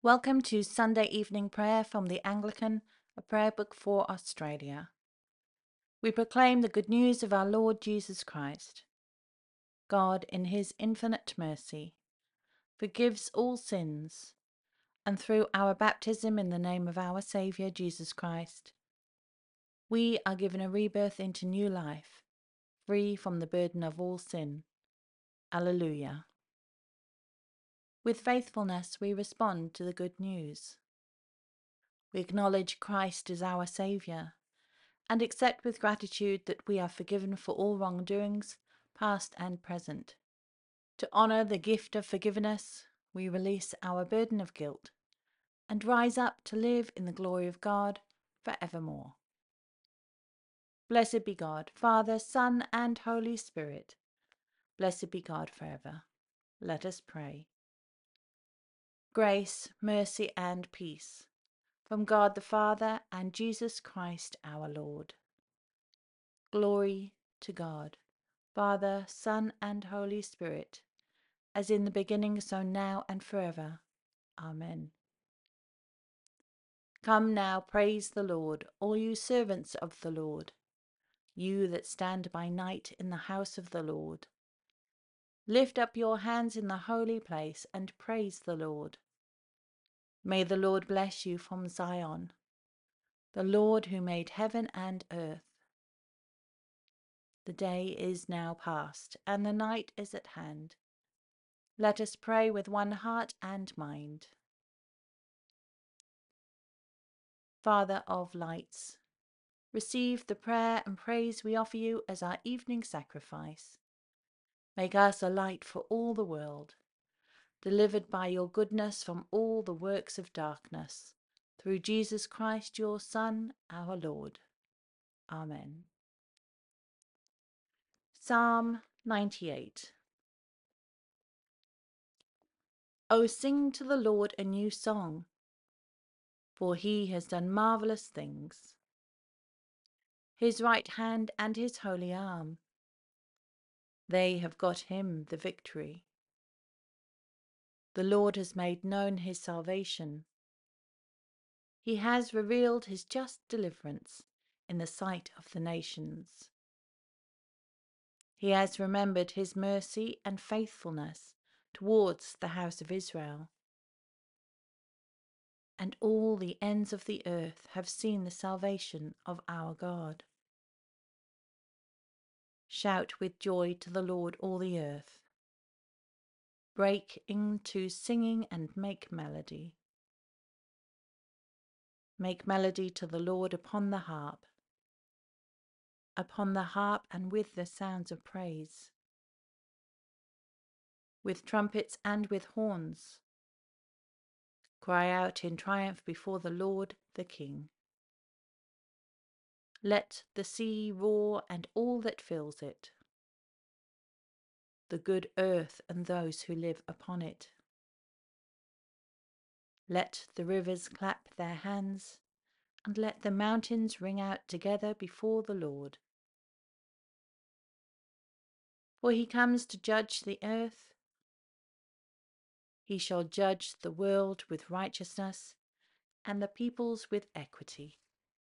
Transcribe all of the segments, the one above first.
Welcome to Sunday evening prayer from the Anglican, a prayer book for Australia. We proclaim the good news of our Lord Jesus Christ. God, in his infinite mercy, forgives all sins, and through our baptism in the name of our Saviour Jesus Christ, we are given a rebirth into new life, free from the burden of all sin. Alleluia. With faithfulness we respond to the good news. We acknowledge Christ as our Saviour, and accept with gratitude that we are forgiven for all wrongdoings, past and present. To honour the gift of forgiveness, we release our burden of guilt and rise up to live in the glory of God for evermore. Blessed be God, Father, Son, and Holy Spirit. Blessed be God forever. Let us pray. Grace, mercy, and peace from God the Father and Jesus Christ our Lord. Glory to God, Father, Son, and Holy Spirit, as in the beginning, so now and forever. Amen. Come now, praise the Lord, all you servants of the Lord, you that stand by night in the house of the Lord. Lift up your hands in the holy place and praise the Lord. May the Lord bless you from Zion, the Lord who made heaven and earth. The day is now past, and the night is at hand. Let us pray with one heart and mind. Father of lights, receive the prayer and praise we offer you as our evening sacrifice. Make us a light for all the world, delivered by your goodness from all the works of darkness, through Jesus Christ, your Son, our Lord. Amen. Psalm 98. O sing to the Lord a new song, for he has done marvellous things. His right hand and his holy arm, they have got him the victory. The Lord has made known his salvation. He has revealed his just deliverance in the sight of the nations. He has remembered his mercy and faithfulness towards the house of Israel. And all the ends of the earth have seen the salvation of our God. Shout with joy to the Lord, all the earth. Break into singing and make melody. Make melody to the Lord upon the harp and with the sounds of praise, with trumpets and with horns. Cry out in triumph before the Lord the King. Let the sea roar and all that fills it, the good earth and those who live upon it. Let the rivers clap their hands, and let the mountains ring out together before the Lord. For he comes to judge the earth. He shall judge the world with righteousness and the peoples with equity.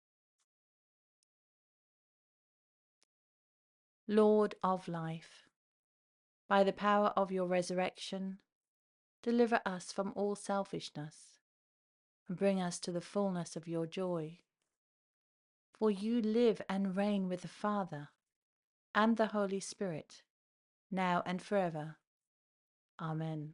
Lord of life, by the power of your resurrection, deliver us from all selfishness and bring us to the fullness of your joy. For you live and reign with the Father and the Holy Spirit, now and forever. Amen.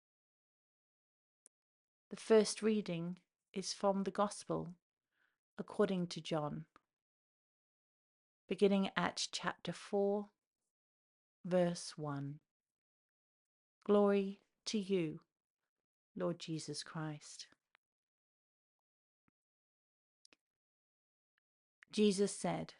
The first reading is from the Gospel according to John, beginning at chapter 4, verse 1. Glory to you, Lord Jesus Christ. Jesus said,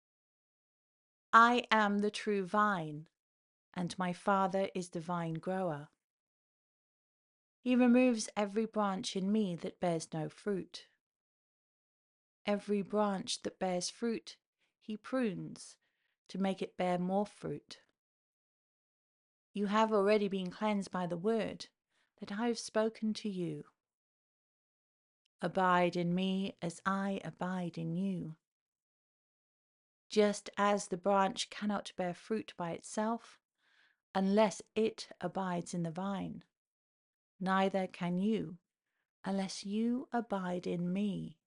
I am the true vine, and my Father is the vine grower. He removes every branch in me that bears no fruit. Every branch that bears fruit, he prunes to make it bear more fruit. You have already been cleansed by the word that I have spoken to you. Abide in me as I abide in you. Just as the branch cannot bear fruit by itself unless it abides in the vine, neither can you unless you abide in me.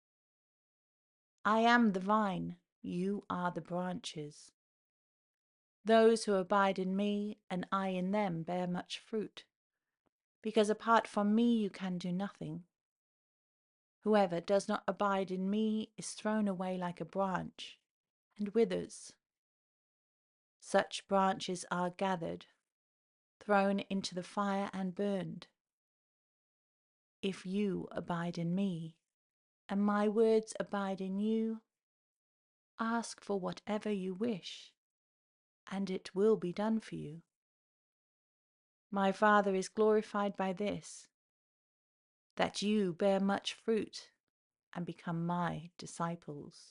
I am the vine, you are the branches. Those who abide in me and I in them bear much fruit, because apart from me you can do nothing. Whoever does not abide in me is thrown away like a branch and withers. Such branches are gathered, thrown into the fire and burned. If you abide in me, and my words abide in you, ask for whatever you wish, and it will be done for you. My Father is glorified by this, that you bear much fruit and become my disciples.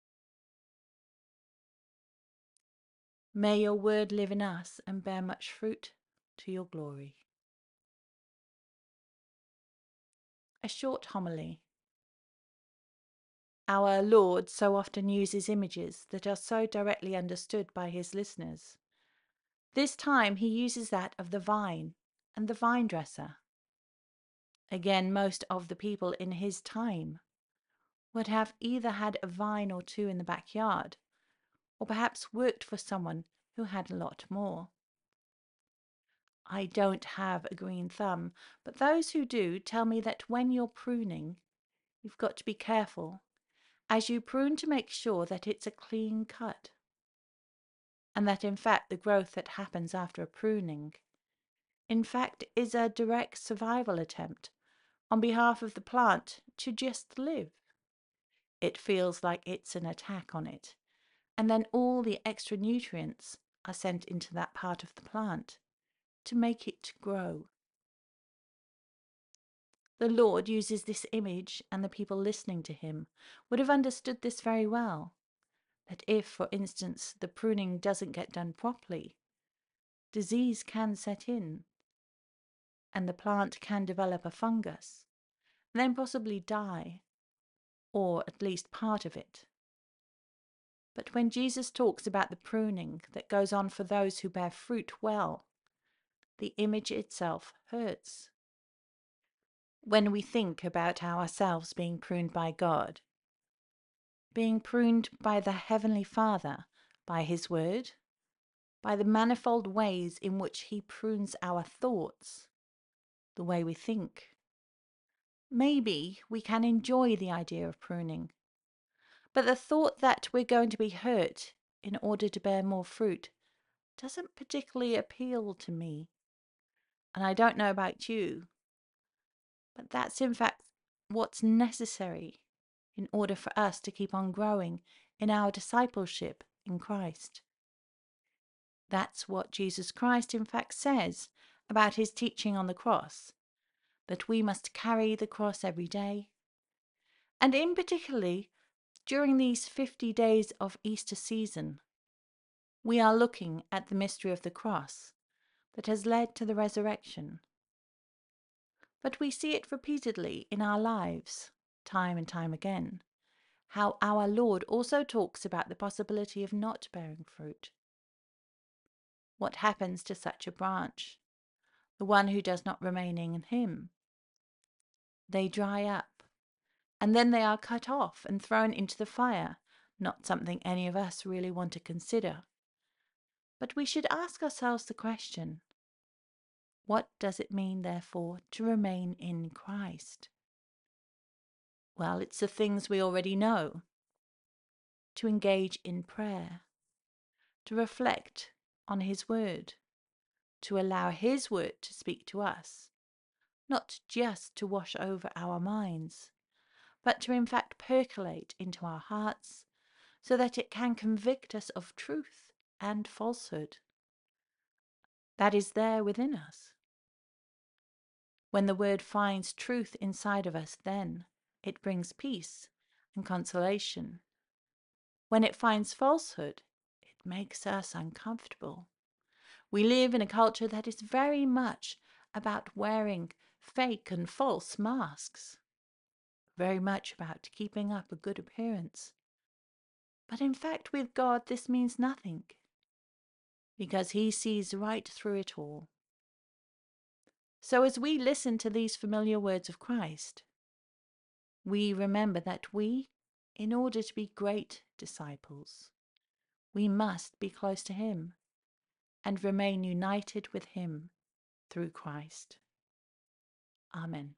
May your word live in us and bear much fruit to your glory. A short homily. Our Lord so often uses images that are so directly understood by his listeners. This time he uses that of the vine and the vine dresser. Again, most of the people in his time would have either had a vine or two in the backyard, or perhaps worked for someone who had a lot more. I don't have a green thumb, but those who do tell me that when you're pruning, you've got to be careful, as you prune to make sure that it's a clean cut, and that in fact the growth that happens after a pruning, in fact, is a direct survival attempt on behalf of the plant to just live. It feels like it's an attack on it, and then all the extra nutrients are sent into that part of the plant to make it grow. The Lord uses this image, and the people listening to him would have understood this very well, that if, for instance, the pruning doesn't get done properly, disease can set in, and the plant can develop a fungus, then possibly die, or at least part of it. But when Jesus talks about the pruning that goes on for those who bear fruit well, the image itself hurts. When we think about ourselves being pruned by God, being pruned by the Heavenly Father, by His Word, by the manifold ways in which He prunes our thoughts, the way we think, maybe we can enjoy the idea of pruning. But the thought that we're going to be hurt in order to bear more fruit doesn't particularly appeal to me. And I don't know about you, but that's in fact what's necessary in order for us to keep on growing in our discipleship in Christ. That's what Jesus Christ in fact says about his teaching on the cross, that we must carry the cross every day. And in particularly, during these 50 days of Easter season, we are looking at the mystery of the cross that has led to the resurrection. But we see it repeatedly in our lives, time and time again, how our Lord also talks about the possibility of not bearing fruit. What happens to such a branch, the one who does not remain in him? They dry up, and then they are cut off and thrown into the fire, not something any of us really want to consider. But we should ask ourselves the question, what does it mean, therefore, to remain in Christ? Well, it's the things we already know. To engage in prayer, to reflect on His Word, to allow His Word to speak to us, not just to wash over our minds, but to in fact percolate into our hearts so that it can convict us of truth and falsehood. That is there within us. When the Word finds truth inside of us, then it brings peace and consolation. When it finds falsehood, it makes us uncomfortable. We live in a culture that is very much about wearing fake and false masks. very much about keeping up a good appearance. But in fact, with God, this means nothing, because He sees right through it all. So as we listen to these familiar words of Christ, we remember that we, in order to be great disciples, we must be close to Him and remain united with Him through Christ. Amen.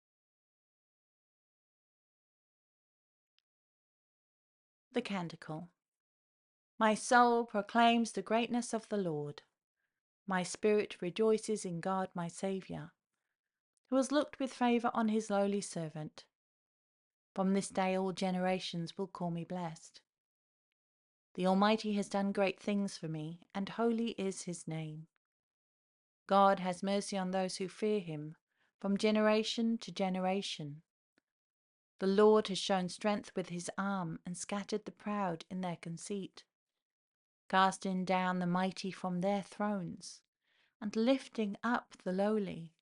The Canticle. My soul proclaims the greatness of the Lord. My spirit rejoices in God my Saviour, who has looked with favour on his lowly servant. From this day all generations will call me blessed. The Almighty has done great things for me, and holy is his name. God has mercy on those who fear him, from generation to generation. The Lord has shown strength with his arm, and scattered the proud in their conceit, casting down the mighty from their thrones, and lifting up the lowly.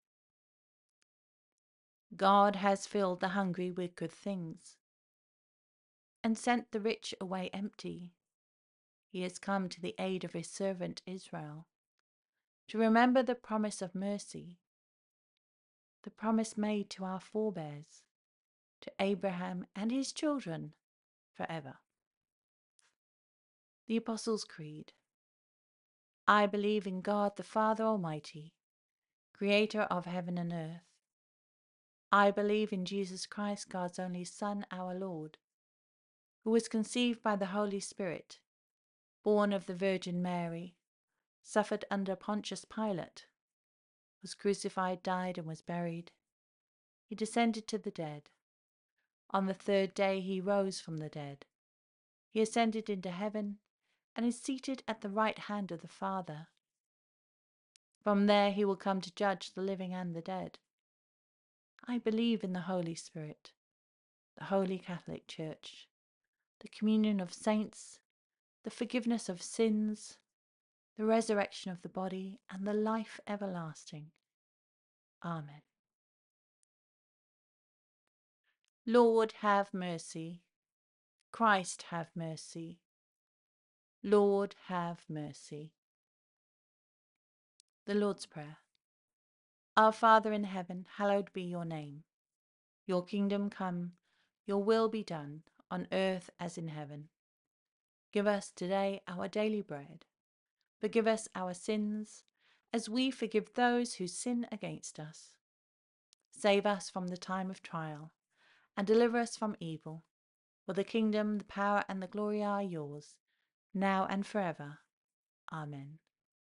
God has filled the hungry with good things, and sent the rich away empty. He has come to the aid of his servant Israel, to remember the promise of mercy, the promise made to our forebears, to Abraham and his children forever. The Apostles' Creed. I believe in God the Father Almighty, creator of heaven and earth. I believe in Jesus Christ, God's only Son, our Lord, who was conceived by the Holy Spirit, born of the Virgin Mary, suffered under Pontius Pilate, was crucified, died, and was buried. He descended to the dead. On the third day he rose from the dead. He ascended into heaven and is seated at the right hand of the Father. From there he will come to judge the living and the dead. I believe in the Holy Spirit, the Holy Catholic Church, the communion of saints, the forgiveness of sins, the resurrection of the body, and the life everlasting. Amen. Lord, have mercy. Christ, have mercy. Lord, have mercy. The Lord's Prayer. Our Father in heaven, hallowed be your name. Your kingdom come, your will be done, on earth as in heaven. Give us today our daily bread. Forgive us our sins, as we forgive those who sin against us. Save us from the time of trial, and deliver us from evil. For the kingdom, the power, and the glory are yours, now and forever. Amen.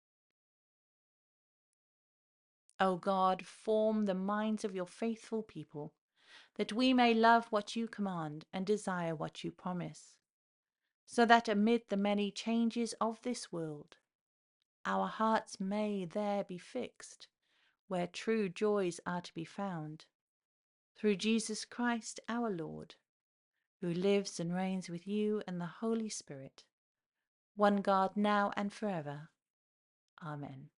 O God, form the minds of your faithful people, that we may love what you command and desire what you promise, so that amid the many changes of this world, our hearts may there be fixed, where true joys are to be found, through Jesus Christ our Lord, who lives and reigns with you and the Holy Spirit, one God, now and forever. Amen.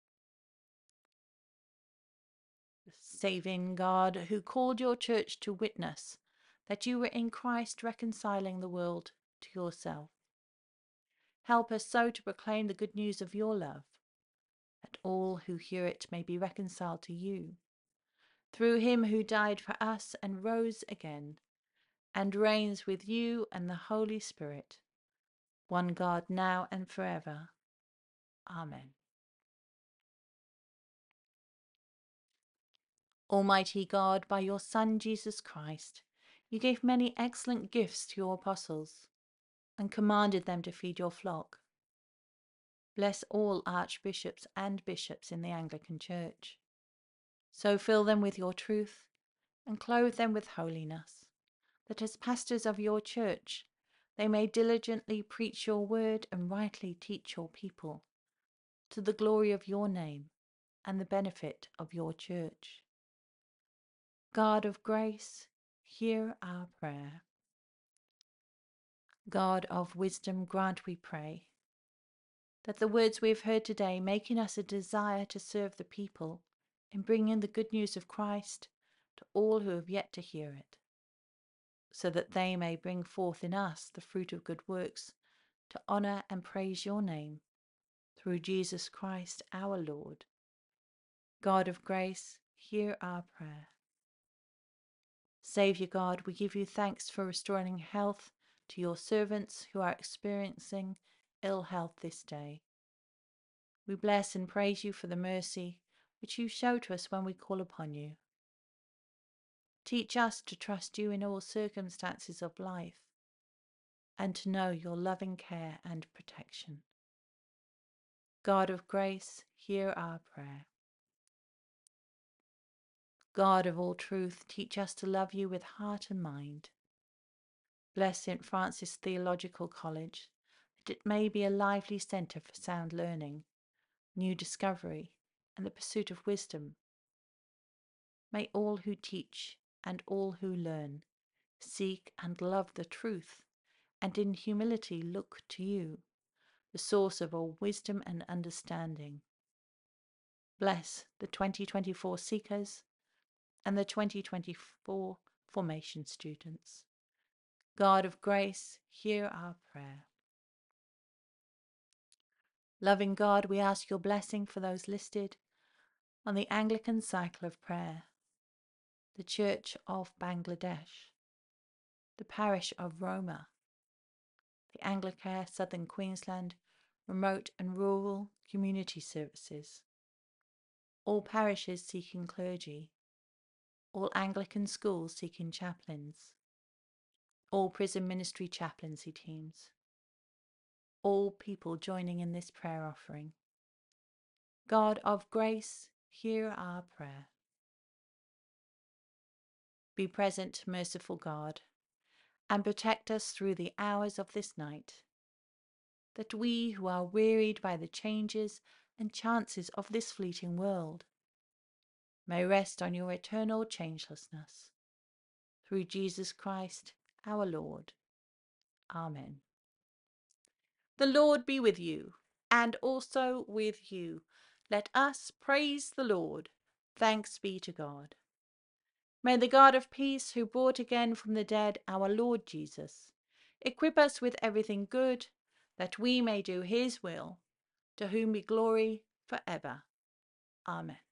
Saving God, who called your church to witness that you were in Christ reconciling the world to yourself, help us so to proclaim the good news of your love, that all who hear it may be reconciled to you, through him who died for us and rose again, and reigns with you and the Holy Spirit, one God, now and forever. Amen. Almighty God, by your Son Jesus Christ, you gave many excellent gifts to your apostles, and commanded them to feed your flock. Bless all archbishops and bishops in the Anglican Church. So fill them with your truth, and clothe them with holiness, that as pastors of your church they may diligently preach your word and rightly teach your people, to the glory of your name and the benefit of your church. God of grace, hear our prayer. God of wisdom, grant, we pray, that the words we have heard today, make in us a desire to serve the people in bringing the good news of Christ to all who have yet to hear it. so that they may bring forth in us the fruit of good works to honour and praise your name, through Jesus Christ our Lord. God of grace, hear our prayer. Saviour God, we give you thanks for restoring health to your servants who are experiencing ill health this day. We bless and praise you for the mercy which you show to us when we call upon you. Teach us to trust you in all circumstances of life and to know your loving care and protection. God of grace, hear our prayer. God of all truth, teach us to love you with heart and mind. Bless St. Francis Theological College, that it may be a lively centre for sound learning, new discovery, and the pursuit of wisdom. May all who teach and all who learn seek and love the truth, and in humility look to you, the source of all wisdom and understanding. Bless the 2024 seekers and the 2024 formation students. God of grace, hear our prayer. Loving God, we ask your blessing for those listed on the Anglican Cycle of Prayer, the Church of Bangladesh, the Parish of Roma, the Anglicare Southern Queensland Remote and Rural Community Services, all parishes seeking clergy, all Anglican schools seeking chaplains, all prison ministry chaplaincy teams, all people joining in this prayer offering. God of grace, hear our prayer. Be present, merciful God, and protect us through the hours of this night, that we who are wearied by the changes and chances of this fleeting world may rest on your eternal changelessness. Through Jesus Christ, our Lord. Amen. The Lord be with you, and also with you. Let us praise the Lord. Thanks be to God. May the God of peace, who brought again from the dead our Lord Jesus, equip us with everything good, that we may do his will, to whom be glory for ever. Amen.